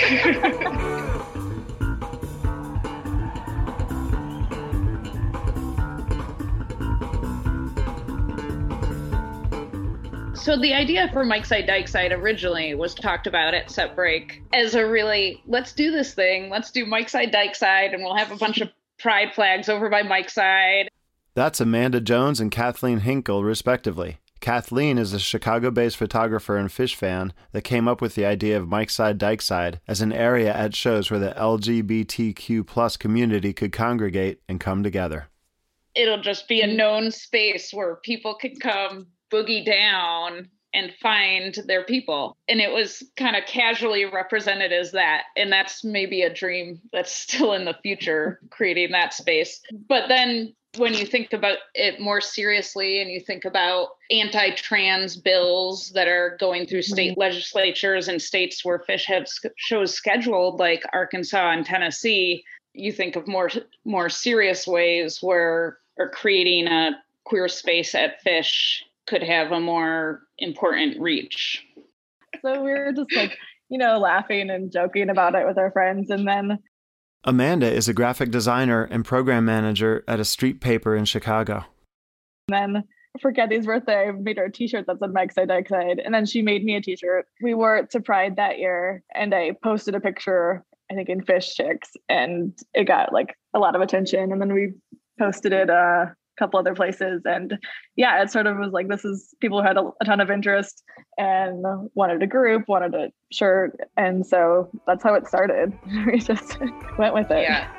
So the idea for Mike's Side, Dyke Side originally was talked about at Set Break as a really, let's do this thing. Let's do Mike's Side, Dyke Side, and we'll have a bunch of pride flags over by Mike's side. That's Amanda Jones and Kathleen Hinkle, respectively. Kathleen is a Chicago-based photographer and Phish fan that came up with the idea of Mike's Side, Dyke Side as an area at shows where the L G B T Q plus community could congregate and come together. It'll just be a known space where people can come boogie down and find their people. And it was kind of casually represented as that. And that's maybe a dream that's still in the future, creating that space. But then when you think about it more seriously and you think about anti-trans bills that are going through state mm-hmm. legislatures and states where Phish have shows scheduled, like Arkansas and Tennessee, you think of more more serious ways where or creating a queer space at Phish could have a more important reach. So we were just like, you know, laughing and joking about it with our friends. And then Amanda is a graphic designer and program manager at a street paper in Chicago. And then for Kathy's birthday, I made her a t-shirt that said Mike's Side, Dyke Side. And then she made me a t-shirt. We wore it to Pride that year. And I posted a picture, I think in Phish Chicks, and it got like a lot of attention. And then we posted it uh, couple other places, and yeah, it sort of was like, this is people who had a, a ton of interest and wanted a group, wanted a shirt, and so that's how it started. We just went with it. Yeah.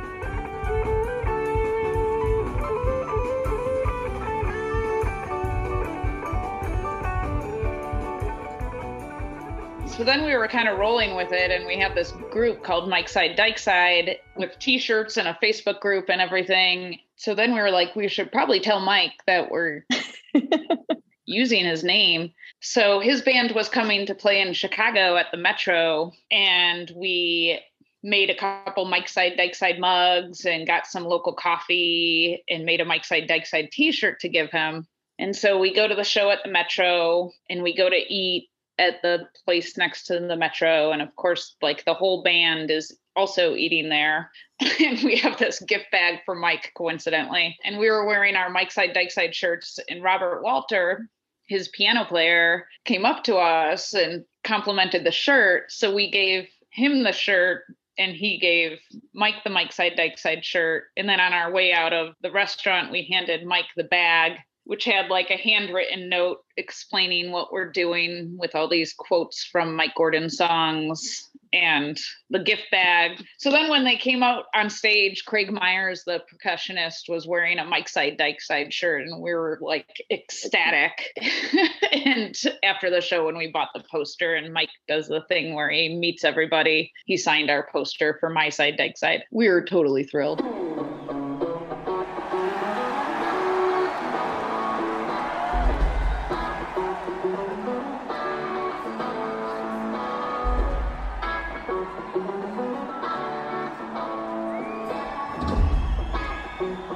So then we were kind of rolling with it, and we have this group called Mike's Side, Dyke Side with t-shirts and a Facebook group and everything. So then we were like, we should probably tell Mike that we're using his name. So his band was coming to play in Chicago at the Metro, and we made a couple Mike's Side, Dyke Side mugs and got some local coffee and made a Mike's Side, Dyke Side t-shirt to give him. And so we go to the show at the Metro, and we go to eat at the place next to the Metro. And of course, like the whole band is also eating there. And we have this gift bag for Mike, coincidentally. And we were wearing our Mike's Side, Dyke Side shirts. And Robert Walter, his piano player, came up to us and complimented the shirt. So we gave him the shirt, and he gave Mike the Mike's Side, Dyke Side shirt. And then on our way out of the restaurant, we handed Mike the bag, which had like a handwritten note explaining what we're doing with all these quotes from Mike Gordon songs and the gift bag. So then when they came out on stage, Craig Myers, the percussionist, was wearing a Mike's Side, Dyke Side shirt, and we were like ecstatic. And after the show, when we bought the poster and Mike does the thing where he meets everybody, he signed our poster for My Side, Dyke Side. We were totally thrilled.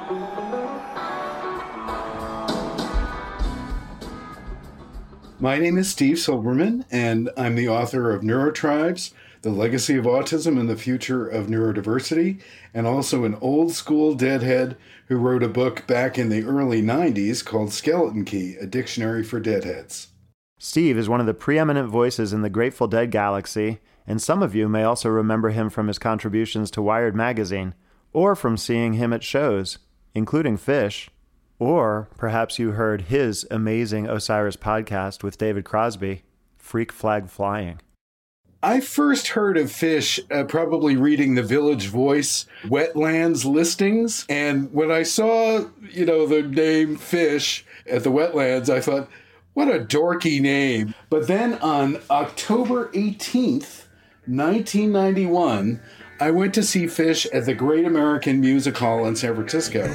My name is Steve Silberman, and I'm the author of Neurotribes, The Legacy of Autism and the Future of Neurodiversity, and also an old school deadhead who wrote a book back in the early nineties called Skeleton Key, A Dictionary for Deadheads. Steve is one of the preeminent voices in the Grateful Dead galaxy, and some of you may also remember him from his contributions to Wired magazine, or from seeing him at shows, including Phish, or perhaps you heard his amazing Osiris podcast with David Crosby, Freak Flag Flying. I first heard of Phish uh, probably reading the Village Voice wetlands listings, and when I saw, you know, the name Phish at the wetlands, I thought, what a dorky name. But then on October eighteenth, nineteen ninety-one, I went to see Phish at the Great American Music Hall in San Francisco.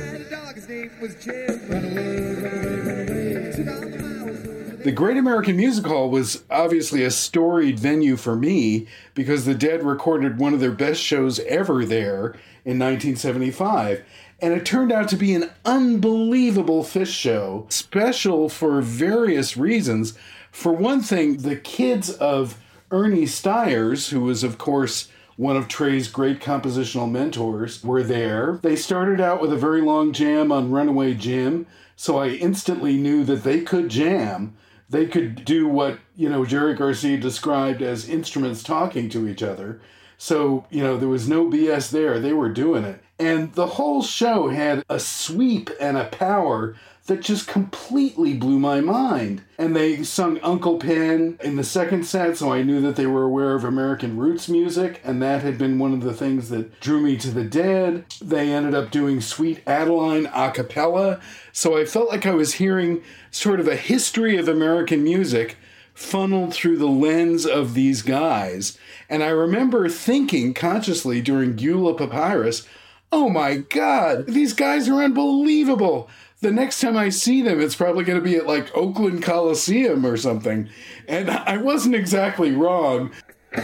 The Great American Music Hall was obviously a storied venue for me because the Dead recorded one of their best shows ever there in nineteen seventy-five. And it turned out to be an unbelievable Phish show, special for various reasons. For one thing, the kids of Ernie Stiers, who was, of course, one of Trey's great compositional mentors, were there. They started out with a very long jam on Runaway Jim, so I instantly knew that they could jam. They could do what, you know, Jerry Garcia described as instruments talking to each other. So, you know, there was no B S there. They were doing it. And the whole show had a sweep and a power that just completely blew my mind. And they sung Uncle Pen in the second set, so I knew that they were aware of American roots music, and that had been one of the things that drew me to the Dead. They ended up doing Sweet Adeline a cappella, so I felt like I was hearing sort of a history of American music funneled through the lens of these guys. And I remember thinking consciously during Beulah Papyrus, oh my God, these guys are unbelievable. The next time I see them, it's probably going to be at like Oakland Coliseum or something. And I wasn't exactly wrong.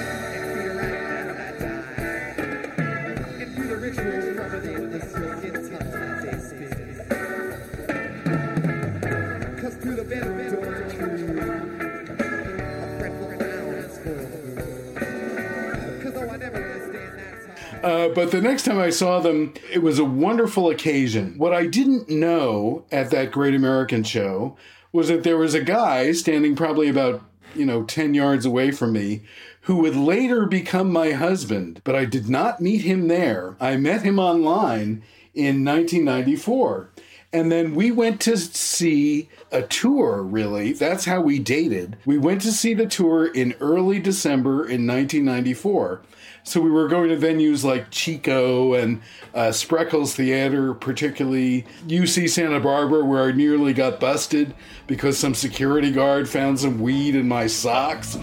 Uh, but the next time I saw them, it was a wonderful occasion. What I didn't know at that Great American show was that there was a guy standing probably about, you know, ten yards away from me who would later become my husband. But I did not meet him there. I met him online in nineteen ninety-four. And then we went to see a tour, really. That's how we dated. We went to see the tour in early December in nineteen ninety-four. So we were going to venues like Chico and uh, Spreckles Theater, particularly U C Santa Barbara, where I nearly got busted because some security guard found some weed in my socks.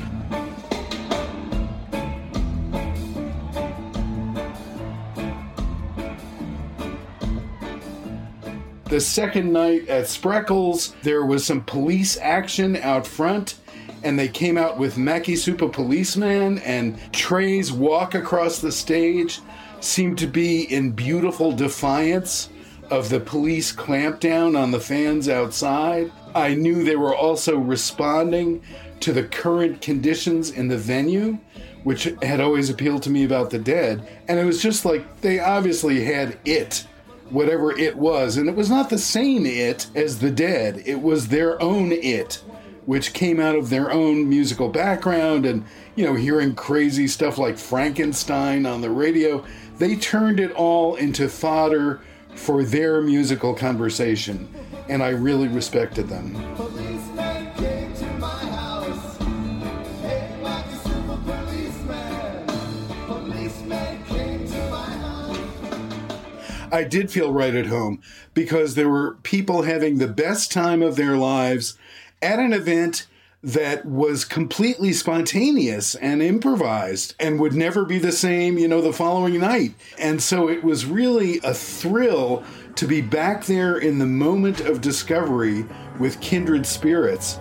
The second night at Spreckles, there was some police action out front, and they came out with Mackie Supa Policeman, and Trey's walk across the stage seemed to be in beautiful defiance of the police clampdown on the fans outside. I knew they were also responding to the current conditions in the venue, which had always appealed to me about the Dead. And it was just like, they obviously had it, whatever it was. And it was not the same it as the Dead. It was their own it, which came out of their own musical background and, you know, hearing crazy stuff like Frankenstein on the radio. They turned it all into fodder for their musical conversation, and I really respected them. Policeman came to my house. Hey, Mackie Supa Policeman. Policeman came to my house. I did feel right at home because there were people having the best time of their lives at an event that was completely spontaneous and improvised and would never be the same, you know, the following night. And so it was really a thrill to be back there in the moment of discovery with kindred spirits.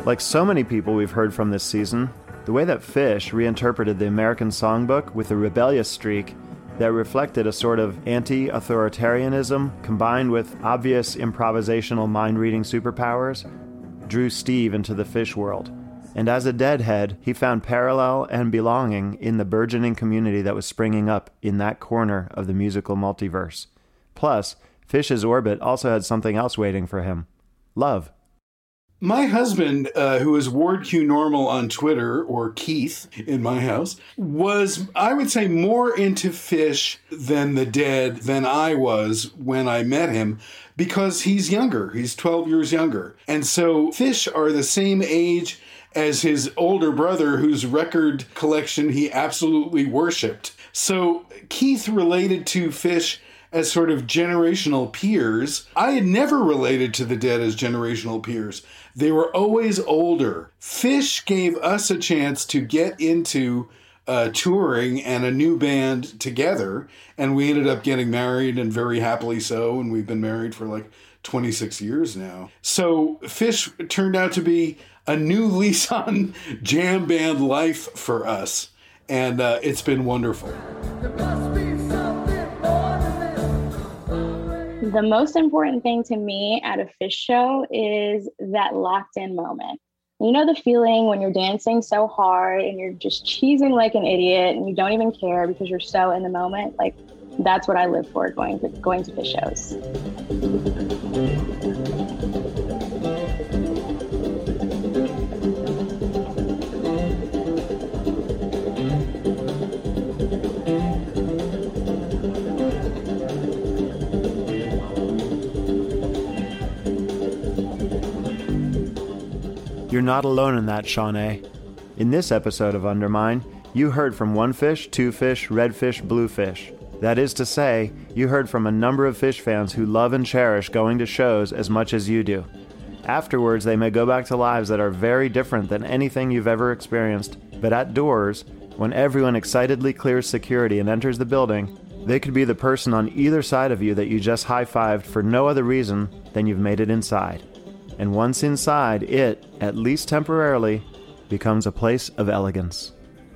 Like so many people we've heard from this season, the way that Fish reinterpreted the American songbook with a rebellious streak that reflected a sort of anti-authoritarianism combined with obvious improvisational mind-reading superpowers drew Steve into the Fish world. And as a deadhead, he found parallel and belonging in the burgeoning community that was springing up in that corner of the musical multiverse. Plus, Fish's orbit also had something else waiting for him. Love. My husband, uh, who is Ward Q Normal on Twitter, or Keith in my house, was, I would say, more into Fish than the Dead than I was when I met him, because he's younger. He's twelve years younger. And so Fish are the same age as his older brother, whose record collection he absolutely worshipped. So Keith related to Fish as sort of generational peers. I had never related to the Dead as generational peers. They were always older. Fish gave us a chance to get into uh, touring and a new band together, and we ended up getting married, and very happily so, and we've been married for like twenty-six years now. So Fish turned out to be a new lease on jam band life for us, and uh, it's been wonderful. The most important thing to me at a Fish show is that locked in moment. You know the feeling when you're dancing so hard and you're just cheesing like an idiot and you don't even care because you're so in the moment? Like, that's what I live for going to, going to Fish shows. You're not alone in that, Shawnee. In this episode of Undermine, you heard from one fish, two fish, red fish, blue fish. That is to say, you heard from a number of Fish fans who love and cherish going to shows as much as you do. Afterwards, they may go back to lives that are very different than anything you've ever experienced, but at doors, when everyone excitedly clears security and enters the building, they could be the person on either side of you that you just high-fived for no other reason than you've made it inside. And once inside, it, at least temporarily, becomes a place of elegance.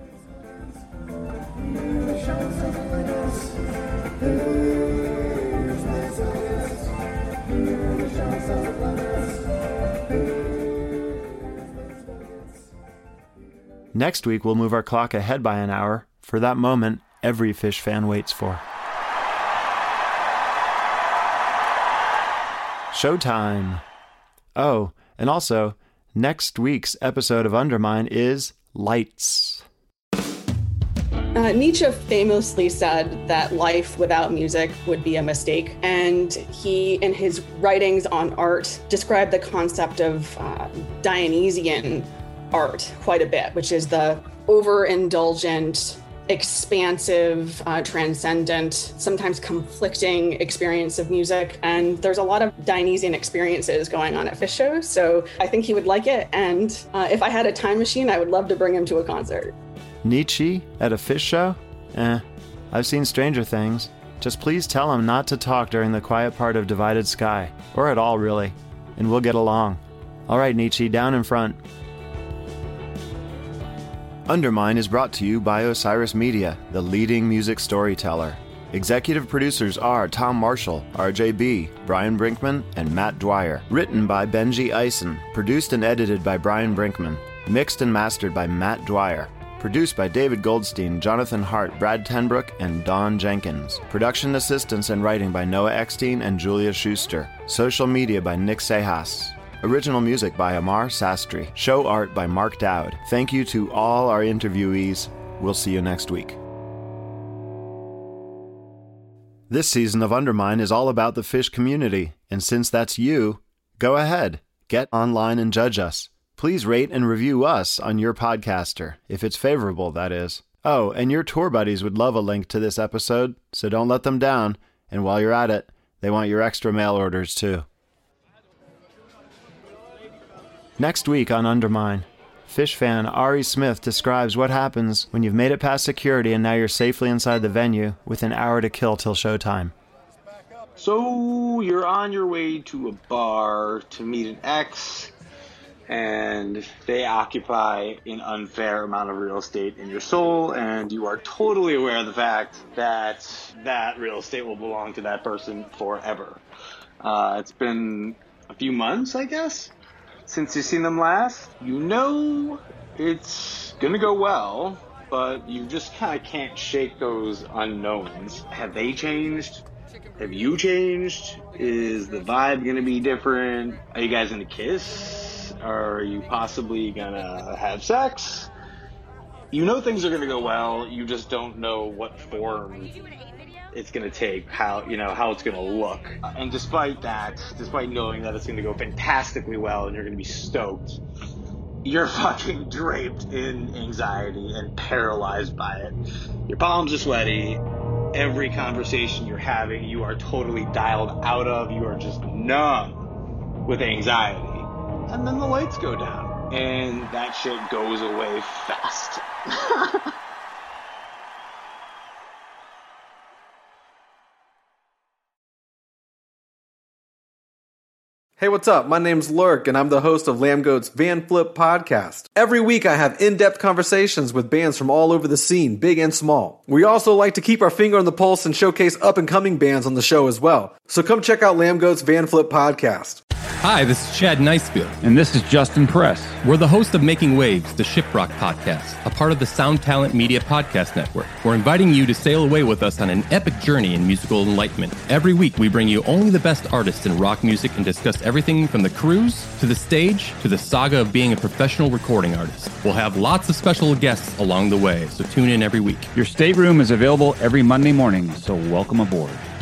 Next week, we'll move our clock ahead by an hour for that moment every Fish fan waits for. Showtime! Oh, and also, next week's episode of Undermine is Lights. Uh, Nietzsche famously said that life without music would be a mistake, and he, in his writings on art, described the concept of uh, Dionysian art quite a bit, which is the overindulgent, expansive, uh, transcendent, sometimes conflicting experience of music. And there's a lot of Dionysian experiences going on at Fish shows, so I think he would like it. And uh, if I had a time machine, I would love to bring him to a concert. Nietzsche at a Fish show? Eh, I've seen stranger things. Just please tell him not to talk during the quiet part of Divided Sky, or at all really, and we'll get along. All right, Nietzsche, down in front. Undermine is brought to you by Osiris Media, the leading music storyteller. Executive producers are Tom Marshall, R J B, Brian Brinkman, and Matt Dwyer. Written by Benji Eisen. Produced and edited by Brian Brinkman. Mixed and mastered by Matt Dwyer. Produced by David Goldstein, Jonathan Hart, Brad Tenbrook, and Don Jenkins. Production assistance and writing by Noah Eckstein and Julia Schuster. Social media by Nick Sejas. Original music by Amar Sastry. Show art by Mark Dowd. Thank you to all our interviewees. We'll see you next week. This season of Undermine is all about the Fish community, and since that's you, go ahead, get online and judge us. Please rate and review us on your podcaster, if it's favorable, that is. Oh, and your tour buddies would love a link to this episode, so don't let them down, and while you're at it, they want your extra mail orders too. Next week on Undermine, Fish fan Ari Smith describes what happens when you've made it past security and now you're safely inside the venue with an hour to kill till showtime. So you're on your way to a bar to meet an ex, and they occupy an unfair amount of real estate in your soul, and you are totally aware of the fact that that real estate will belong to that person forever. Uh, it's been a few months, I guess, since you've seen them last. You know it's gonna go well, but you just kind of can't shake those unknowns. Have they changed? Have you changed? Is the vibe gonna be different? Are you guys gonna kiss? Are you possibly gonna have sex? You know things are gonna go well, you just don't know what form it's gonna take, how, you know, how it's gonna look. And despite that, despite knowing that it's gonna go fantastically well and you're gonna be stoked, you're fucking draped in anxiety and paralyzed by it. Your palms are sweaty. Every conversation you're having, you are totally dialed out of. You are just numb with anxiety. And then the lights go down, and that shit goes away fast. Hey, what's up? My name's Lurk, and I'm the host of Lambgoat's Van Flip podcast. Every week, I have in-depth conversations with bands from all over the scene, big and small. We also like to keep our finger on the pulse and showcase up-and-coming bands on the show as well. So come check out Lambgoat's Van Flip podcast. Hi, this is Chad Nicefield. And this is Justin Press. We're the host of Making Waves, the Shiprock podcast, a part of the Sound Talent Media Podcast Network. We're inviting you to sail away with us on an epic journey in musical enlightenment. Every week, we bring you only the best artists in rock music and discuss everything from the cruise, to the stage, to the saga of being a professional recording artist. We'll have lots of special guests along the way, so tune in every week. Your stateroom is available every Monday morning, so welcome aboard.